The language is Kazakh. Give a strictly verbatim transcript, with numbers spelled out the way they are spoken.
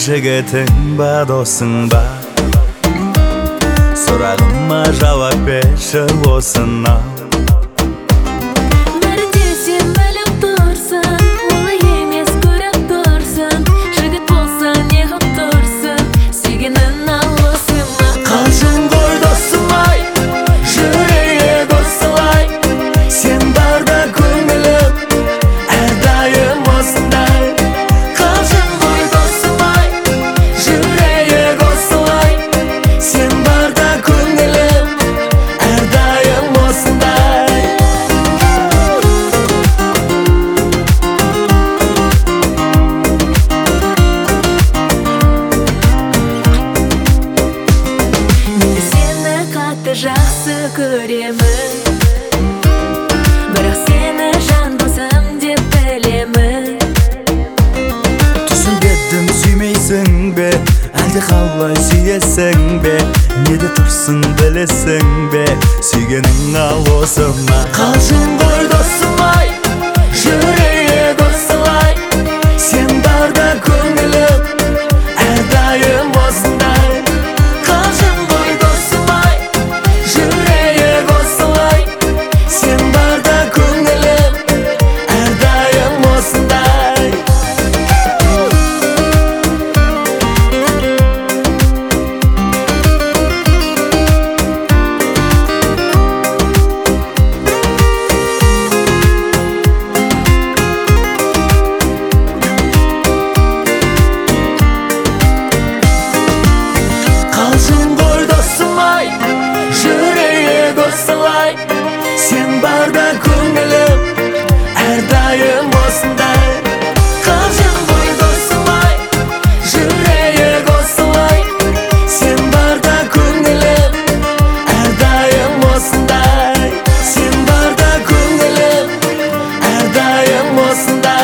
Жігітің ба, досың ба? Сұрағыма жауап берші осынау. Бәрінде сен біліп тұрсың, олай емес көріп тұрсың. Жігіт болса неғып тұрсың, сүйгенін ал осыма. Қалжың ғой досым ай, жүрек осылай. Сен барда көңілім әрдайым осындай. Қалжың ғой досым ай, жүрек осылай. Сен барда көңілім әрдайым осындай. Мен сені қатты жақсы көремін, бірақ сені жан досым деп білемін. Түсінбедім, сүймейсің бе, әлде қалай сүйесің бе? Неде тұрсың білесің бе, сүйгенің ал осыма. Қалжың ғой досым ай, жүрек осылай. Сен барда көңілім әрдайым осындай. Қалжың ғой досым ай, жүрек осылай. Сен барда көңілім әрдайым осындай. Қалжың ғой досым ай, жүрек осылай. Сен барда көңілім әрдайым осындай. Қалжың ғой досым ай, жүрек осылай. Сен барда көңілім әрдайым осындай. Сен барда көңілім әрдайым осындай.